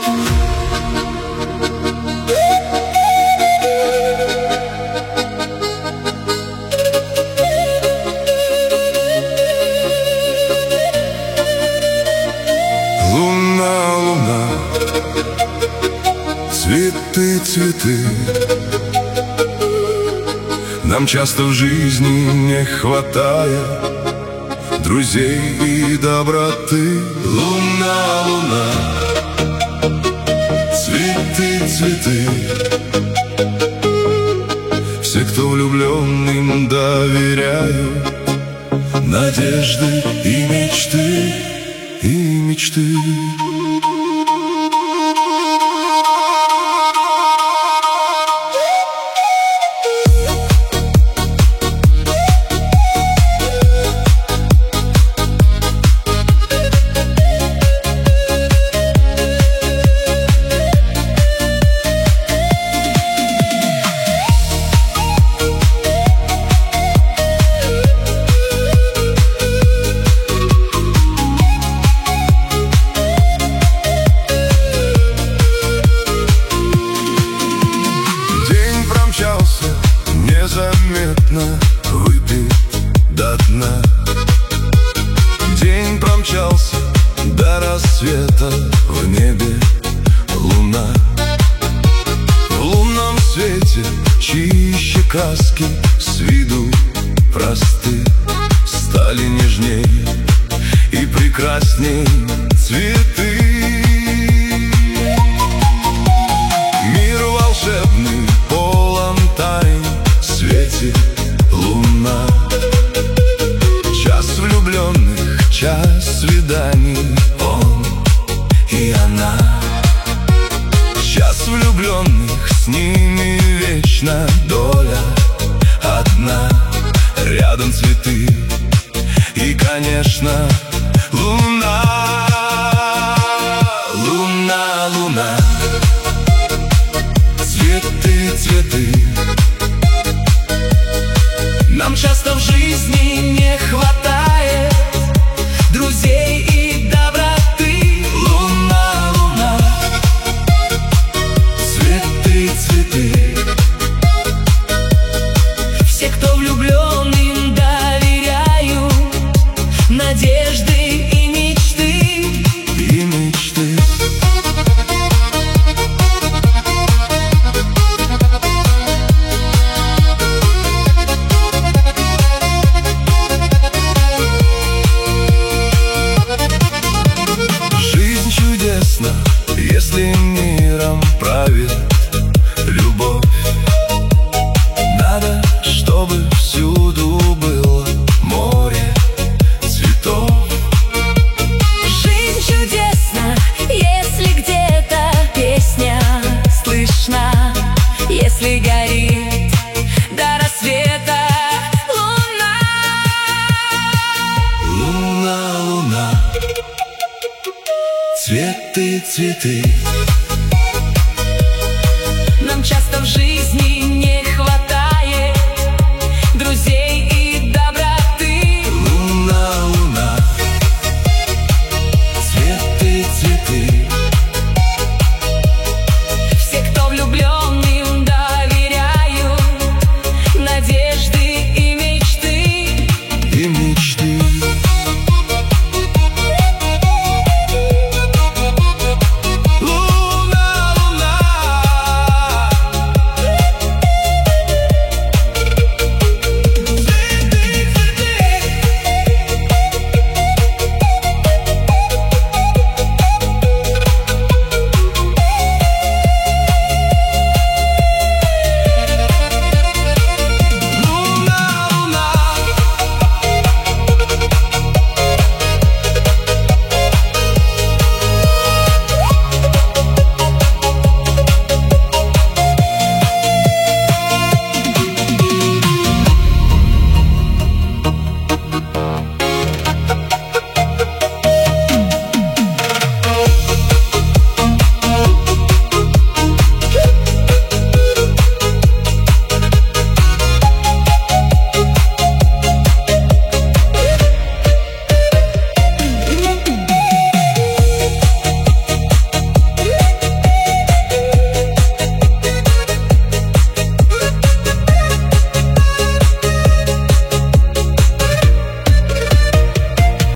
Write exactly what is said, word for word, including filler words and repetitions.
Луна, луна, цветы, цветы. Нам часто в жизни не хватает друзей и доброты. Луна, луна, цветы, цветы. Все, кто влюбленным доверяют надежды и мечты, и мечты. Незаметно выпит до дна. День промчался до рассвета, в небе луна. В лунном свете чище краски с виду просты стали нежней и прекрасней цветы. Мир волшебный, полон тайн, светит луна. Час влюбленных, час свиданий, он и она. Час влюбленных, с ними вечна доля одна. Рядом цветы и, конечно, луна. Луна, луна, цветы, цветы. Нам часто в жизни не хватает друзей и доброты. Луна, луна, цветы, цветы. Все, кто влюблен, им доверяют надежды и мечты, и мечты. Если миром правит любовь, надо, чтобы всюду было море цветов. Жизнь чудесна, если где-то песня слышна, если горит до рассвета луна. Луна, луна, цветы, цветы.